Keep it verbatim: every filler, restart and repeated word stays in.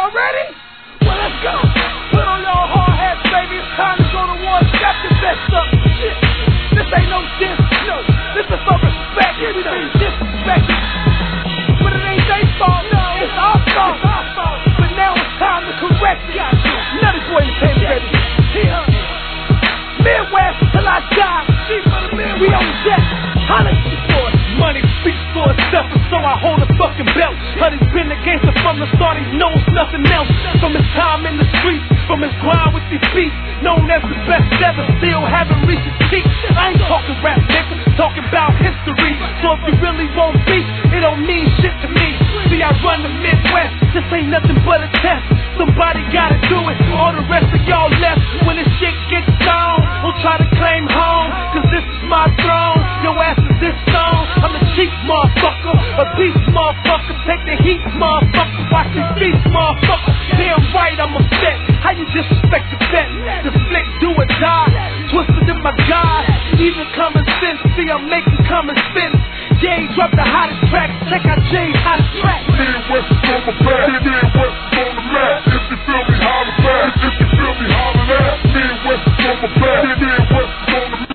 Y'all ready? Well, let's go. Put on your hard hats, baby. It's time to go to war. Strap your vest up. Shit. This ain't no diss. No. This is for respect. We been disrespected. But it ain't their fault. No. It's our fault. It's our fault. But now it's time to correct it. Another boy in the pen, baby. Here. Midwest till I die. We on deck. Holla at you boys. Money speaks for itself, and so I hold a fucking belt. But he's been against it from the start, he knows nothing else. From his time in the streets, from his grind with these beats, known as the best ever, still haven't reached his peak. I ain't talking rap, nigga, talking about history. So if you really want beef, it don't mean shit to me. See, I run the Midwest, this ain't nothing but a test. Somebody gotta do it, all the rest of y'all left. When this shit gets down, we'll try to claim home, cause this is my throne. Your ass is this song. I'm a cheap motherfucker, a beast motherfucker. Take the heat, motherfucker. Watch these beats, motherfucker. Damn right, I'm upset. How you disrespect the vet? The flick, do or die. Twisted in my God. Even common sense. See, I'm making common sense. Jay dropped the hottest track. Check out Jay's hottest track. Midwest is on my back. Midwest.